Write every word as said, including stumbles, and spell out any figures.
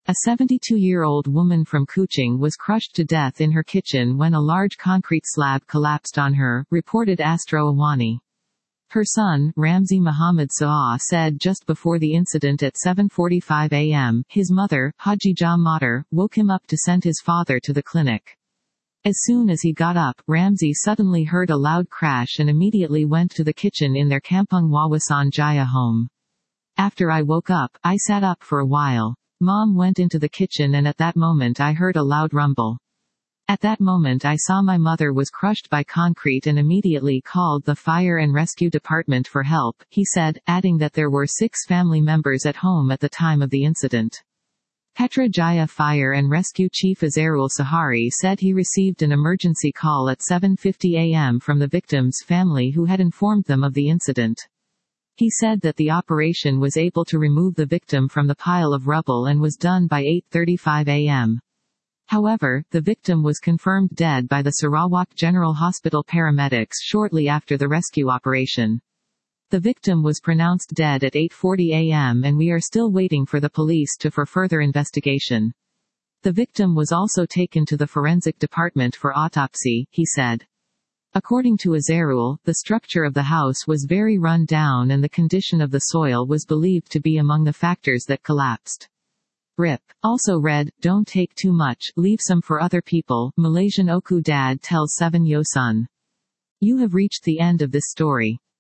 A seventy-two-year-old woman from Kuching was crushed to death in her kitchen when a large concrete slab collapsed on her, reported Astro Awani. Her son, Ramzi Muhammad Sa'a, said just before the incident at seven forty-five a m, his mother, Hajija Matar, woke him up to send his father to the clinic. As soon as he got up, Ramzi suddenly heard a loud crash and immediately went to the kitchen in their Kampung Wawasan Jaya home. After I woke up, I sat up for a while. Mom went into the kitchen and at that moment I heard a loud rumble. At that moment I saw my mother was crushed by concrete and immediately called the fire and rescue department for help, he said, adding that there were six family members at home at the time of the incident. Petra Jaya Fire and Rescue Chief Azarul Sahari said he received an emergency call at seven fifty a m from the victim's family who had informed them of the incident. He said that the operation was able to remove the victim from the pile of rubble and was done by eight thirty-five a m However, the victim was confirmed dead by the Sarawak General Hospital paramedics shortly after the rescue operation. The victim was pronounced dead at eight forty a m and we are still waiting for the police to for further investigation. The victim was also taken to the forensic department for autopsy, he said. According to Azarul, the structure of the house was very run down and the condition of the soil was believed to be among the factors that collapsed. R I P. Also read, don't take too much, leave some for other people, Malaysian Oku dad tells seven Yo Sun. You have reached the end of this story.